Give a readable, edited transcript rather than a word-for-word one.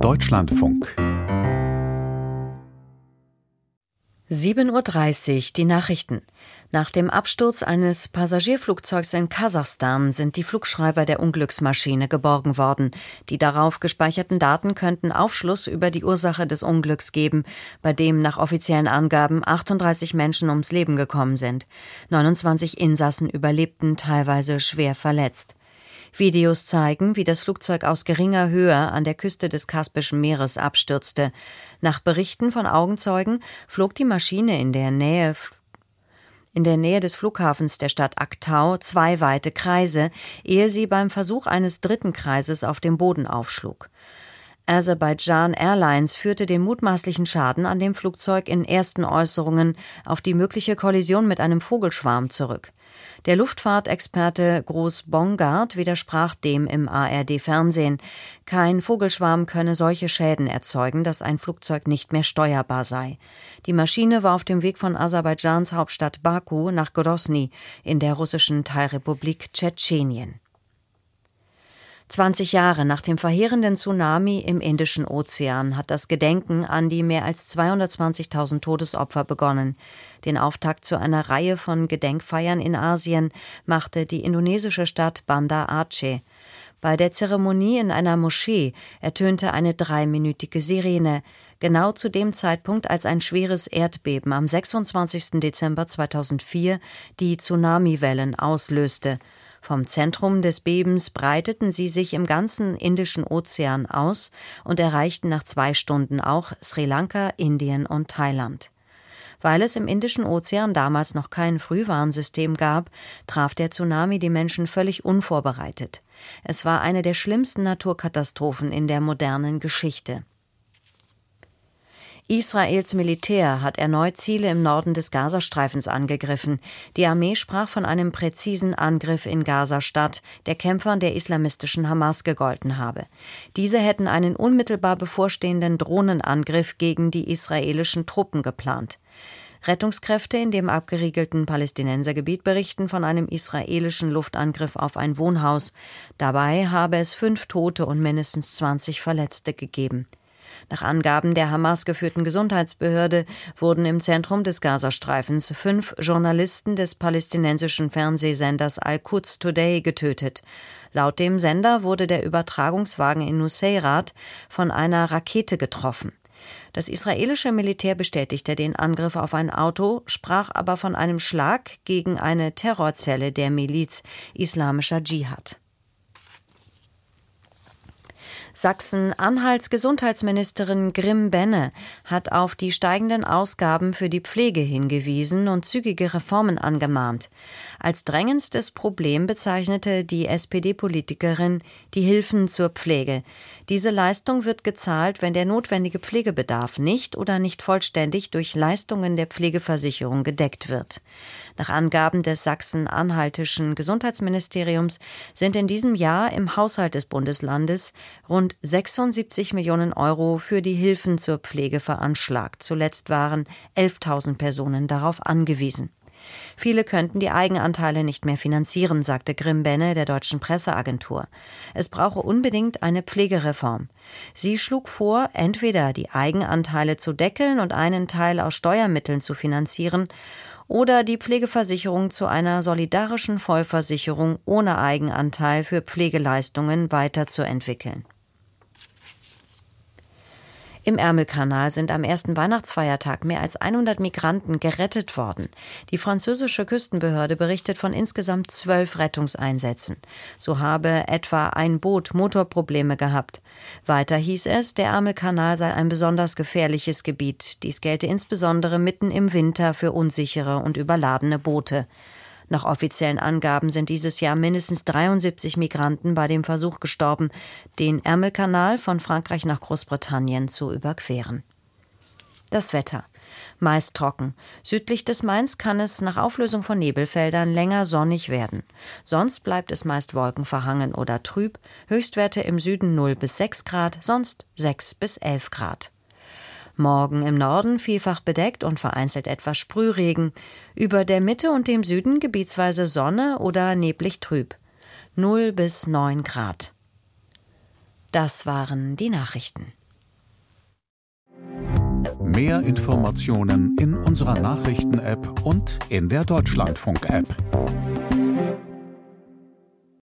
Deutschlandfunk 7:30 Uhr, die Nachrichten. Nach dem Absturz eines Passagierflugzeugs in Kasachstan sind die Flugschreiber der Unglücksmaschine geborgen worden. Die darauf gespeicherten Daten könnten Aufschluss über die Ursache des Unglücks geben, bei dem nach offiziellen Angaben 38 Menschen ums Leben gekommen sind. 29 Insassen überlebten, teilweise schwer verletzt. Videos zeigen, wie das Flugzeug aus geringer Höhe an der Küste des Kaspischen Meeres abstürzte. Nach Berichten von Augenzeugen flog die Maschine in der Nähe des Flughafens der Stadt Aktau 2 weite Kreise, ehe sie beim Versuch eines 3. Kreises auf dem Boden aufschlug. Azerbaijan Airlines führte den mutmaßlichen Schaden an dem Flugzeug in ersten Äußerungen auf die mögliche Kollision mit einem Vogelschwarm zurück. Der Luftfahrtexperte Groß Bongard widersprach dem im ARD-Fernsehen. Kein Vogelschwarm könne solche Schäden erzeugen, dass ein Flugzeug nicht mehr steuerbar sei. Die Maschine war auf dem Weg von Aserbaidschans Hauptstadt Baku nach Grosny in der russischen Teilrepublik Tschetschenien. 20 Jahre nach dem verheerenden Tsunami im Indischen Ozean hat das Gedenken an die mehr als 220.000 Todesopfer begonnen. Den Auftakt zu einer Reihe von Gedenkfeiern in Asien machte die indonesische Stadt Banda Aceh. Bei der Zeremonie in einer Moschee ertönte eine 3-minütige Sirene, genau zu dem Zeitpunkt, als ein schweres Erdbeben am 26. Dezember 2004 die Tsunamiwellen auslöste. Vom Zentrum des Bebens breiteten sie sich im ganzen Indischen Ozean aus und erreichten nach 2 Stunden auch Sri Lanka, Indien und Thailand. Weil es im Indischen Ozean damals noch kein Frühwarnsystem gab, traf der Tsunami die Menschen völlig unvorbereitet. Es war eine der schlimmsten Naturkatastrophen in der modernen Geschichte. Israels Militär hat erneut Ziele im Norden des Gazastreifens angegriffen. Die Armee sprach von einem präzisen Angriff in Gaza-Stadt, der Kämpfern der islamistischen Hamas gegolten habe. Diese hätten einen unmittelbar bevorstehenden Drohnenangriff gegen die israelischen Truppen geplant. Rettungskräfte in dem abgeriegelten Palästinensergebiet berichten von einem israelischen Luftangriff auf ein Wohnhaus. Dabei habe es 5 Tote und mindestens 20 Verletzte gegeben. Nach Angaben der Hamas-geführten Gesundheitsbehörde wurden im Zentrum des Gazastreifens 5 Journalisten des palästinensischen Fernsehsenders Al-Quds Today getötet. Laut dem Sender wurde der Übertragungswagen in Nuseirat von einer Rakete getroffen. Das israelische Militär bestätigte den Angriff auf ein Auto, sprach aber von einem Schlag gegen eine Terrorzelle der Miliz Islamischer Dschihad. Sachsen-Anhalts Gesundheitsministerin Grimm-Benne hat auf die steigenden Ausgaben für die Pflege hingewiesen und zügige Reformen angemahnt. Als drängendstes Problem bezeichnete die SPD-Politikerin die Hilfen zur Pflege. Diese Leistung wird gezahlt, wenn der notwendige Pflegebedarf nicht oder nicht vollständig durch Leistungen der Pflegeversicherung gedeckt wird. Nach Angaben des sachsen-anhaltischen Gesundheitsministeriums sind in diesem Jahr im Haushalt des Bundeslandes rund 76 Millionen Euro für die Hilfen zur Pflege veranschlagt. Zuletzt waren 11.000 Personen darauf angewiesen. Viele könnten die Eigenanteile nicht mehr finanzieren, sagte Grimm-Benne der Deutschen Presseagentur. Es brauche unbedingt eine Pflegereform. Sie schlug vor, entweder die Eigenanteile zu deckeln und einen Teil aus Steuermitteln zu finanzieren oder die Pflegeversicherung zu einer solidarischen Vollversicherung ohne Eigenanteil für Pflegeleistungen weiterzuentwickeln. Im Ärmelkanal sind am ersten Weihnachtsfeiertag mehr als 100 Migranten gerettet worden. Die französische Küstenbehörde berichtet von insgesamt 12 Rettungseinsätzen. So habe etwa ein Boot Motorprobleme gehabt. Weiter hieß es, der Ärmelkanal sei ein besonders gefährliches Gebiet. Dies gelte insbesondere mitten im Winter für unsichere und überladene Boote. Nach offiziellen Angaben sind dieses Jahr mindestens 73 Migranten bei dem Versuch gestorben, den Ärmelkanal von Frankreich nach Großbritannien zu überqueren. Das Wetter. Meist trocken. Südlich des Mains kann es nach Auflösung von Nebelfeldern länger sonnig werden. Sonst bleibt es meist wolkenverhangen oder trüb. Höchstwerte im Süden 0 bis 6 Grad, sonst 6 bis 11 Grad. Morgen im Norden vielfach bedeckt und vereinzelt etwas Sprühregen. Über der Mitte und dem Süden gebietsweise Sonne oder neblig trüb. 0 bis 9 Grad. Das waren die Nachrichten. Mehr Informationen in unserer Nachrichten-App und in der Deutschlandfunk-App.